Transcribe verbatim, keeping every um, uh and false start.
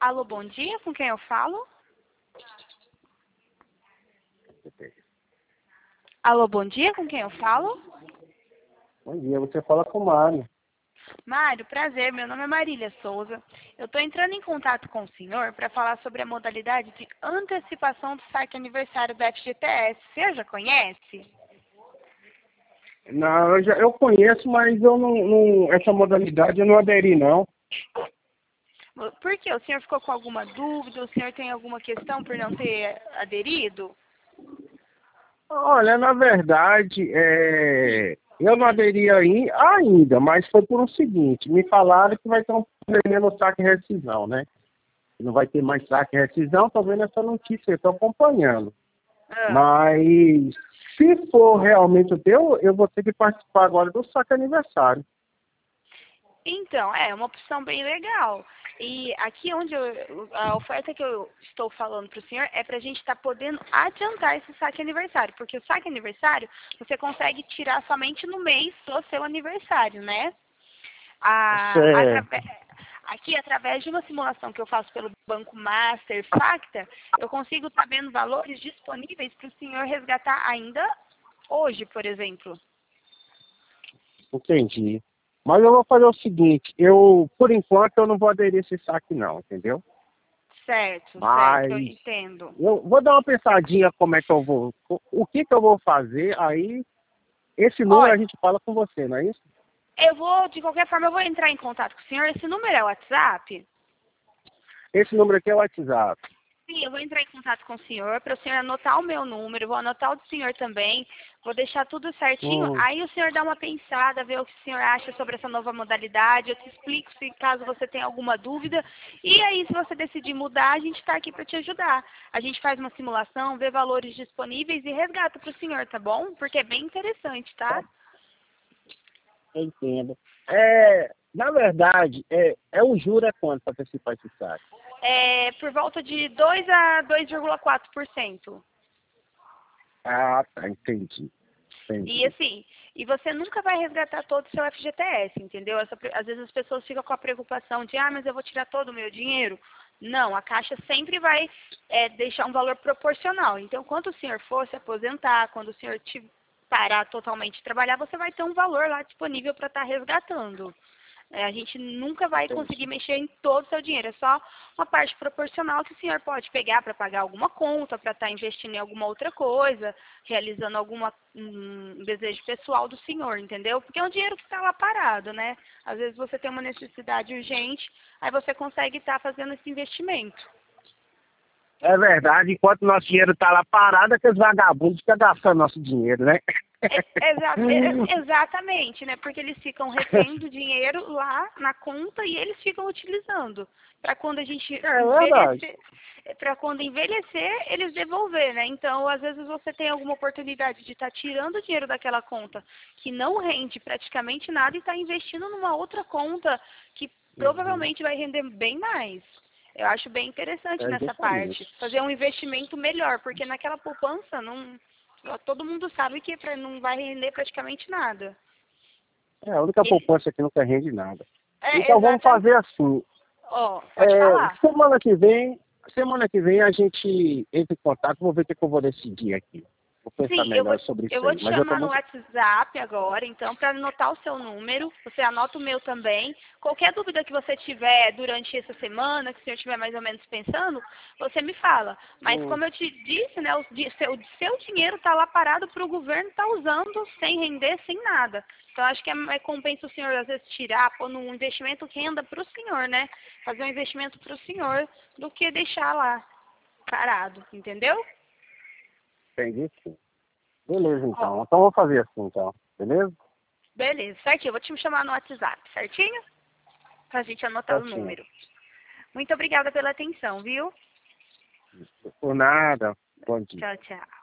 Alô, bom dia, com quem eu falo? Alô, bom dia, com quem eu falo? Bom dia, você fala com o Mário. Mário, prazer, meu nome é Marília Souza. Eu estou entrando em contato com o senhor para falar sobre a modalidade de antecipação do saque aniversário da F G T S. O senhor já conhece? Não, eu, já, eu conheço, mas eu não, não, essa modalidade eu não aderi, não. Por quê? O senhor ficou com alguma dúvida? O senhor tem alguma questão por não ter aderido? Olha, na verdade, é, eu não aderi aí, ainda, mas foi por o seguinte, me falaram que vai ter um problema no saque e rescisão, né? Não vai ter mais saque e rescisão, estou vendo essa notícia, estou acompanhando. Ah. Mas se for realmente o teu, eu vou ter que participar agora do saque aniversário. Então, é uma opção bem legal. E aqui onde eu, a oferta que eu estou falando para o senhor é para a gente estar tá podendo adiantar esse saque aniversário. Porque o saque aniversário você consegue tirar somente no mês do seu aniversário, né? A, Certo. atrabe, aqui, através de uma simulação que eu faço pelo Banco Master Facta, eu consigo estar tá vendo valores disponíveis para o senhor resgatar ainda hoje, por exemplo. Entendi. Mas eu vou fazer o seguinte, eu, por enquanto, eu não vou aderir a esse saque não, entendeu? Certo, Mas certo, eu entendo. eu vou dar uma pensadinha como é que eu vou, o que que eu vou fazer, aí esse número Olha, a gente fala com você, não é isso? eu vou, de qualquer forma, eu vou entrar em contato com o senhor. Esse número é o WhatsApp? Esse número aqui é o WhatsApp. Sim, eu vou entrar em contato com o senhor, para o senhor anotar o meu número, vou anotar o do senhor também, vou deixar tudo certinho. Hum, Aí o senhor dá uma pensada, vê o que o senhor acha sobre essa nova modalidade, eu te explico se caso você tenha alguma dúvida. E aí, se você decidir mudar, a gente está aqui para te ajudar. A gente faz uma simulação, vê valores disponíveis e resgata para o senhor, tá bom? Porque é bem interessante, tá? tá, eu entendo. É, na verdade, é, é o juro é quanto para antecipar esse saque? É por volta de dois a dois vírgula quatro por cento. Ah, tá, entendi. E Entendi. assim, e você nunca vai resgatar todo o seu F G T S, entendeu? Essa, às vezes as pessoas ficam com a preocupação de, ah, mas eu vou tirar todo o meu dinheiro. Não, a Caixa sempre vai é, deixar um valor proporcional. Então, quando o senhor for se aposentar, quando o senhor te parar totalmente de trabalhar, você vai ter um valor lá disponível para estar resgatando. É, a gente nunca vai conseguir Entendi. mexer em todo o seu dinheiro, é só uma parte proporcional que o senhor pode pegar para pagar alguma conta, para estar investindo em alguma outra coisa, realizando algum um desejo pessoal do senhor, entendeu? Porque é um dinheiro que está lá parado, né? Às vezes você tem uma necessidade urgente, aí você consegue estar fazendo esse investimento. É verdade, enquanto nosso dinheiro está lá parado, aqueles vagabundos ficam gastando nosso dinheiro, né? É, exa é, exatamente, né? Porque eles ficam retendo dinheiro lá na conta e eles ficam utilizando. Para quando a gente É verdade. envelhecer, para quando envelhecer, eles devolver, né? Então, às vezes você tem alguma oportunidade de estar tá tirando dinheiro daquela conta que não rende praticamente nada e estar tá investindo numa outra conta que Uhum. provavelmente vai render bem mais. Eu acho bem interessante É nessa justamente. parte. Fazer um investimento melhor, porque naquela poupança não. Todo mundo sabe que pra- não vai render praticamente nada. É a única Ele, poupança que nunca rende nada. é, Então vamos exatamente. fazer assim. Ó, pode É, falar. semana que vem, semana que vem a gente entra em contato, vou ver o que que eu vou decidir aqui. Vou pensar Sim, eu vou, melhor sobre eu isso vou aí. te Mas eu tô chamar no muito. WhatsApp agora, então, para anotar o seu número. Você anota o meu também. Qualquer dúvida que você tiver durante essa semana, que o senhor estiver mais ou menos pensando, você me fala. Mas Hum, como eu te disse, né, o, di- seu, o seu dinheiro está lá parado para o governo estar usando sem render, sem nada. Então, acho que é, é compensa o senhor, às vezes, tirar, pôr num investimento que renda para o senhor, né? Fazer um investimento para o senhor do que deixar lá parado, entendeu? entendi sim. Beleza Ó, então. Então vou fazer assim então. Beleza? beleza, certinho. Eu vou te chamar no WhatsApp, certinho? Pra gente anotar o Certinho. número. Muito obrigada pela atenção, viu? Por nada. Bom dia. Tchau, tchau.